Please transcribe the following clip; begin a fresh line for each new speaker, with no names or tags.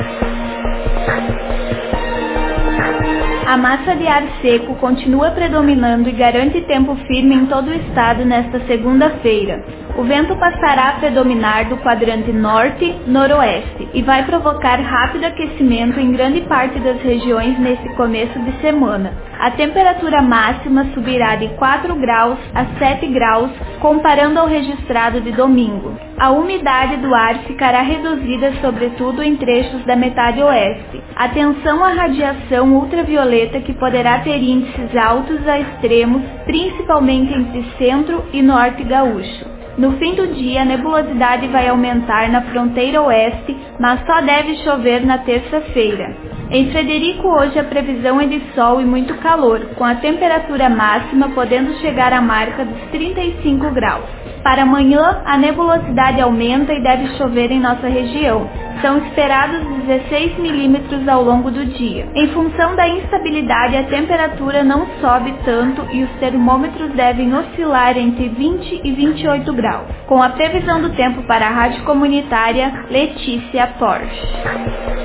A massa de ar seco continua predominando e garante tempo firme em todo o estado nesta segunda-feira. O vento passará a predominar do quadrante norte-noroeste e vai provocar rápido aquecimento em grande parte das regiões nesse começo de semana. A temperatura máxima subirá de 4 graus a 7 graus, comparando ao registrado de domingo. A umidade do ar ficará reduzida, sobretudo em trechos da metade oeste. Atenção à radiação ultravioleta, que poderá ter índices altos a extremos, principalmente entre centro e norte gaúcho. No fim do dia, a nebulosidade vai aumentar na fronteira oeste, mas só deve chover na terça-feira. Em Frederico, hoje a previsão é de sol e muito calor, com a temperatura máxima podendo chegar à marca dos 35 graus. Para amanhã, a nebulosidade aumenta e deve chover em nossa região. São esperados 16 milímetros ao longo do dia. Em função da instabilidade, a temperatura não sobe tanto e os termômetros devem oscilar entre 20 e 28 graus. Com a previsão do tempo para a Rádio Comunitária, Letícia Porsche.